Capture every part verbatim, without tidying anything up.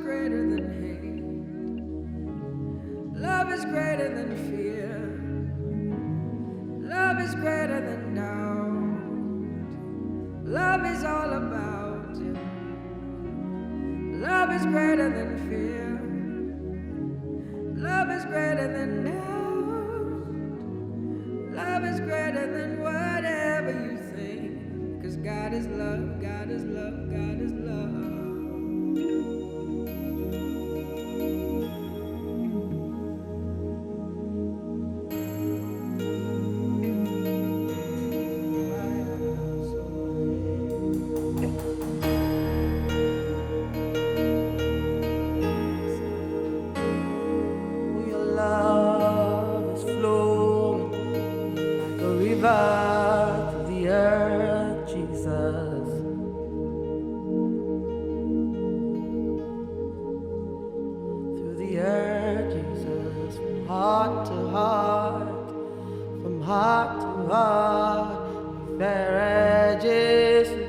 greater than hate. Love is greater than fear. Love is greater than doubt. Love is all about you. Love is greater than fear. Love is greater than doubt. Love is greater than whatever you think. 'Cause God is love, God is love, God is love. To the earth, Jesus. Through the earth, Jesus. From heart to heart, from heart to heart, Ifere Jesu,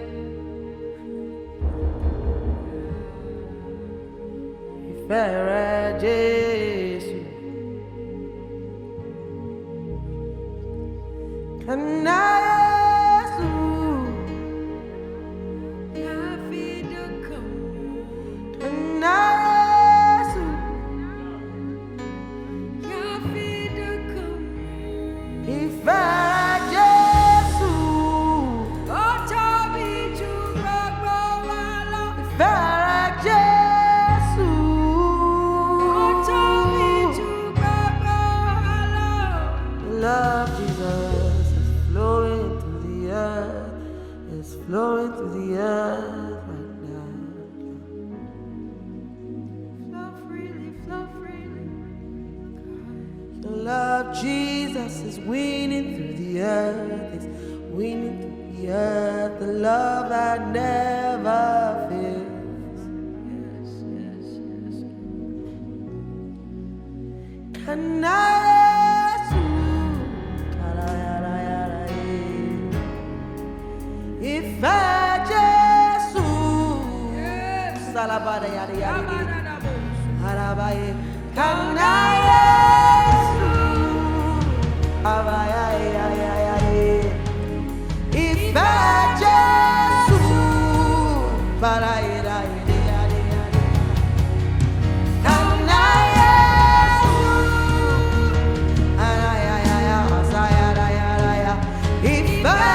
Ifere Jesu. Can I love Jesus is flowing through the earth, is flowing through the earth right now. Flow freely, flow freely. The love Jesus is winning through the earth, is winning through the earth. The love that never fails. Yes, yes, yes. Can I Ifere Jesu, Salabada yada yada Harabaye, Kana Yesu, Abaya ya ya ya Ifere Jesu, Baraye yada yada yada Kana Yesu, Araya ya ya Asaya ya ya ya Ifere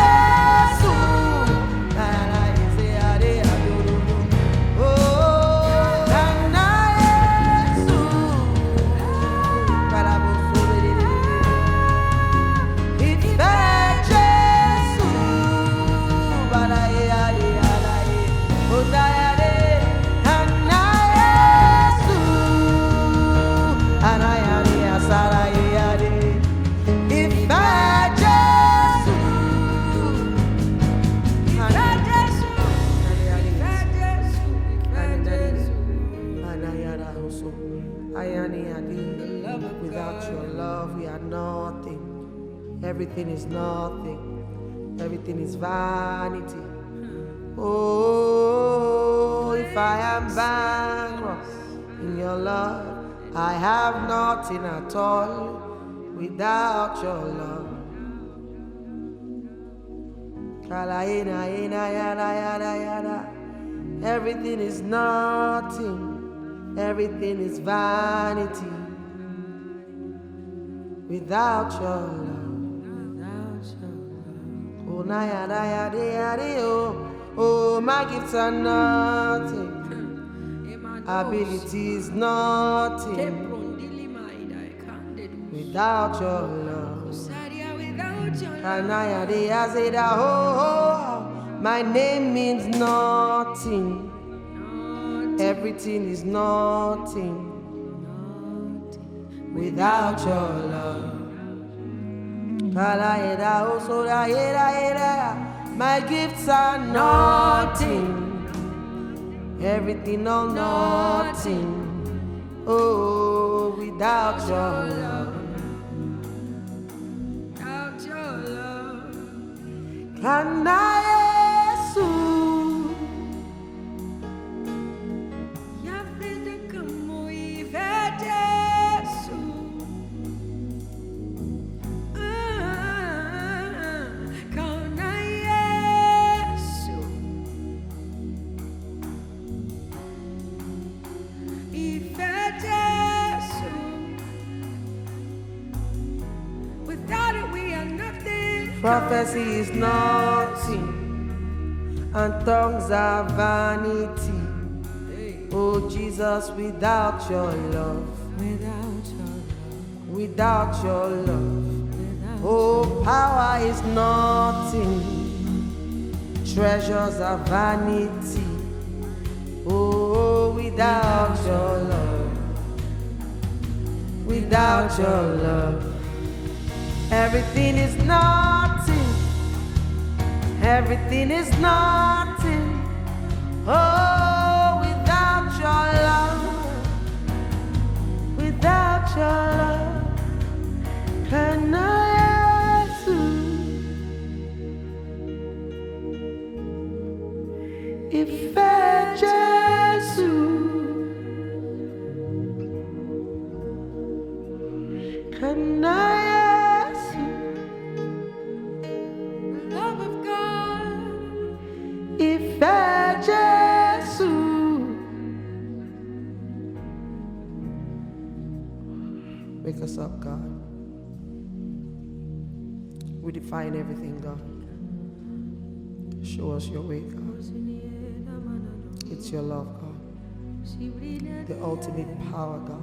Without your love, we are nothing. Everything is nothing. Everything is vanity. Oh, if I am bankrupt in your love, I have nothing at all without your love. Everything is nothing. Everything is vanity. Without your love, without your love. Oh, na ya na ya de ya de oh, oh, my gifts are nothing. Ability is nothing. Without your love, and na ya de ya say that oh, oh, my name means nothing. Everything is nothing. Without your love, my gifts are nothing, everything or nothing. Oh, without your love, without your love, can I prophecy is nothing, and tongues are vanity. Oh Jesus, without your love, Without your love, without your love, without oh, power is nothing, treasures are vanity. Oh, without your love, without your love, everything is nothing, everything is nothing. Oh, without your love, without your love, can I ask you if I just can I ask you the love of God. if I just wake us up, God. We define everything, God. Show us your way, God. It's your love, God. The ultimate power, God.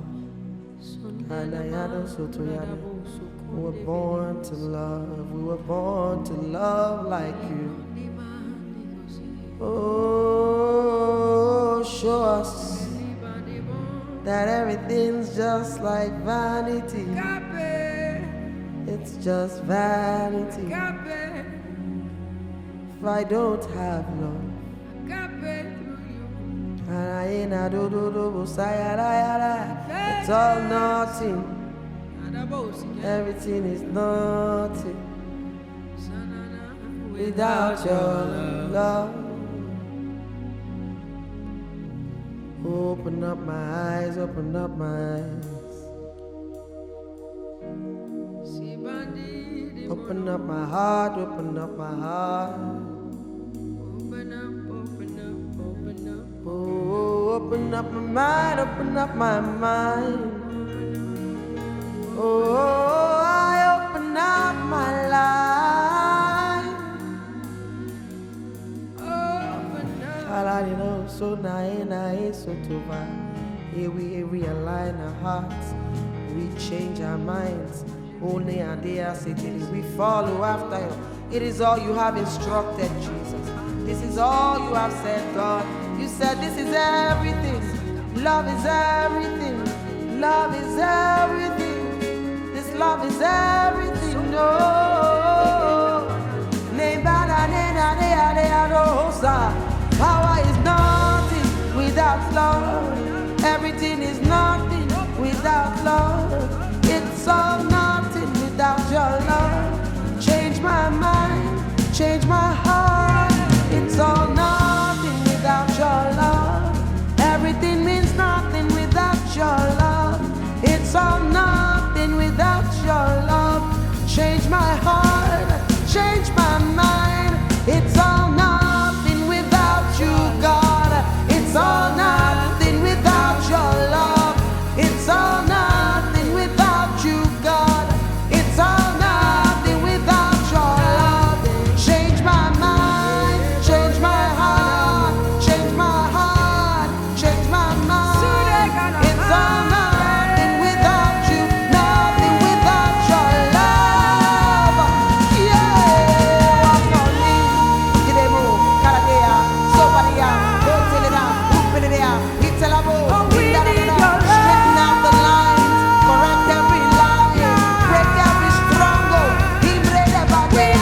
We were born to love. We were born to love like you. Oh, show us that everything's just like vanity. It's just vanity. If I don't have love, it's all nothing. Everything is nothing without your love. Open up my eyes, open up my eyes. Open up my heart, open up my heart. Open up, open up, open up. Oh, open up my mind, open up my mind. Oh, I open up my life. Open up. I know so na so to Here we realign our hearts, we change our minds. Only a day city, we follow after you. It is all you have instructed, Jesus. This is all you have said, God. You said this is everything. Love is everything. Love is everything. This love is everything. No. Power is nothing without love. Everything is nothing without love. It's all nothing without your love. Change my mind, change my heart. It's all nothing without your love. Everything means nothing without your love. It's all nothing without your love. Change my heart, change my mind. It's all nothing without you, God. It's all nothing without your love. It's all nothing without you, God. It's all nothing without your love. Change my mind, change my heart, change my heart, change my mind. It's all nothing without you, nothing without your love. Yeah, walk on me. Kidemo, Karadea, Sopadia, Hotelida, Upidea, Italabo, straighten out the lines, correct every line, break every stronghold. Cleanse my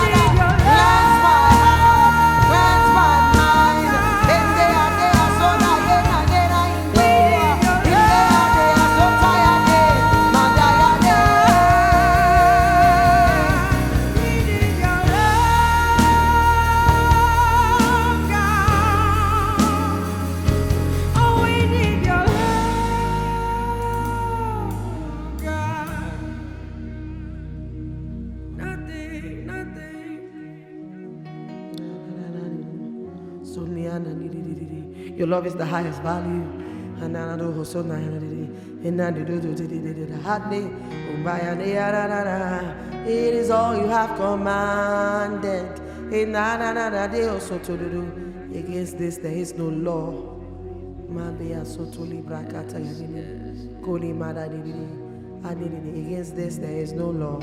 heart, cleanse my mind. Endea dea sona yena yena indea. Indea dea sota yane, mandaya de. We need your love, God. Oh, we need your love, God. Nothing, nothing. Your love is the highest value. Ananado Hosona, and it is all you have commanded. Against this there is no law. Against this there is no law.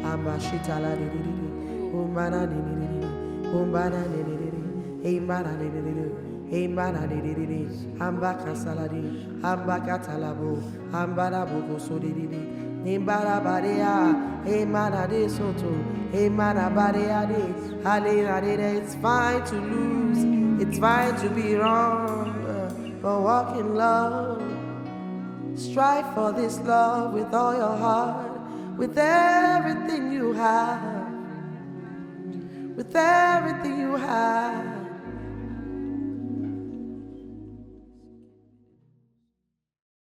Embara de de de, ambaka saladi, ambaka talabo, ambara boko so de de de, embara barea, embara de soto, embara barea de, halina de de. It's fine to lose, it's fine to be wrong, but walk in love. Strive for this love with all your heart, with everything you have, with everything you have.